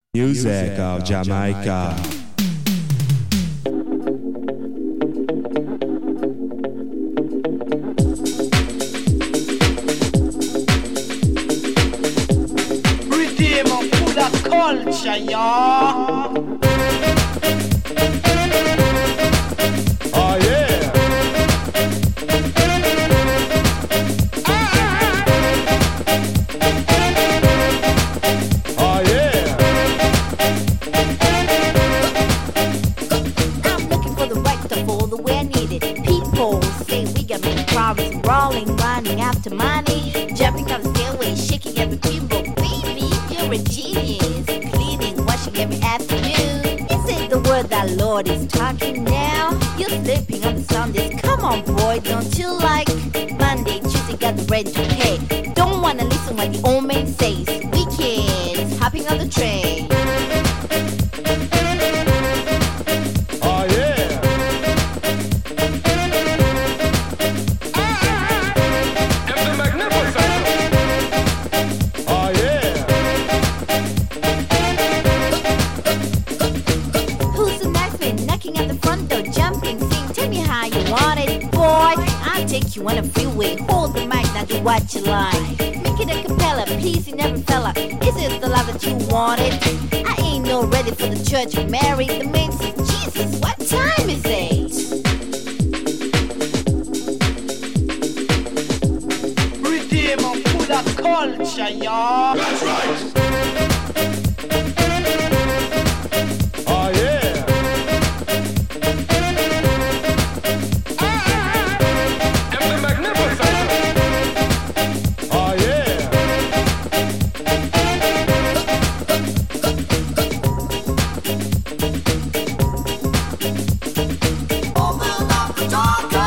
Music of Jamaica. Redeemer for that culture, y'all. Oh yeah. Oh yeah. I'm looking for the right stuff all the way I need it. People say we got many problems, rolling, running after money, jumping up the stairway, shaking every pinball. Baby, you're a genius. Cleaning, washing every afternoon. Is it the word that Lord is talking now? You're sleeping on the Sundays. Come on, boy, don't you like Monday, Tuesday, got the rent to pay? Don't wanna listen what the old man says. Weekends, hopping on the train. Oh yeah. And the magnificent. Oh yeah. Who's the next man knocking at the front door, jumping, sing, tell me how you want it, boy. I'll take you on a freeway, hold the mic, now do what you like. Make it a cappella, pleasing every fella. Is it the love that you wanted? I ain't no ready for the church of Mary. The man says, Jesus, what time is it? Redeemer for that culture, y'all. That's right. Oh yeah. And the magnificent. Oh yeah. Open up the door,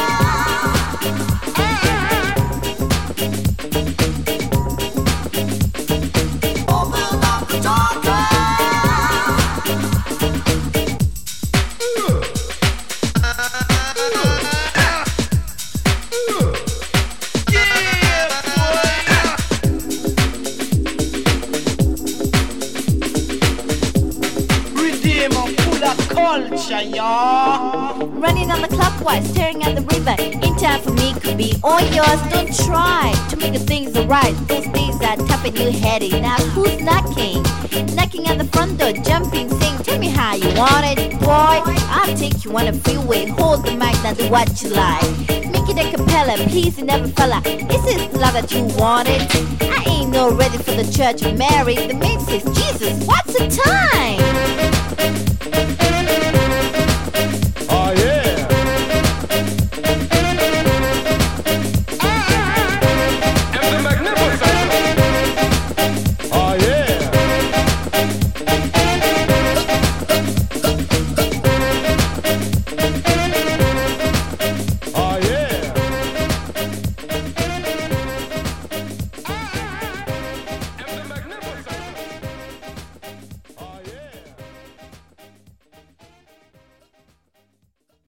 open up the door. Redeemer for that culture, y'all. Running on the clockwise, staring at the river. In time for me could be all yours. Don't try to make the things alright. Those days are tough and you had it. Now who's knocking? Knocking at the front door, jumping, saying, tell me how you want it, boy. I'll take you on a freeway, hold the mic, now do what you like. Make it a cappella, pleasing every fella. Is this the love that you wanted? I ain't no ready for the church of Mary. The man says, Jesus, what's the time?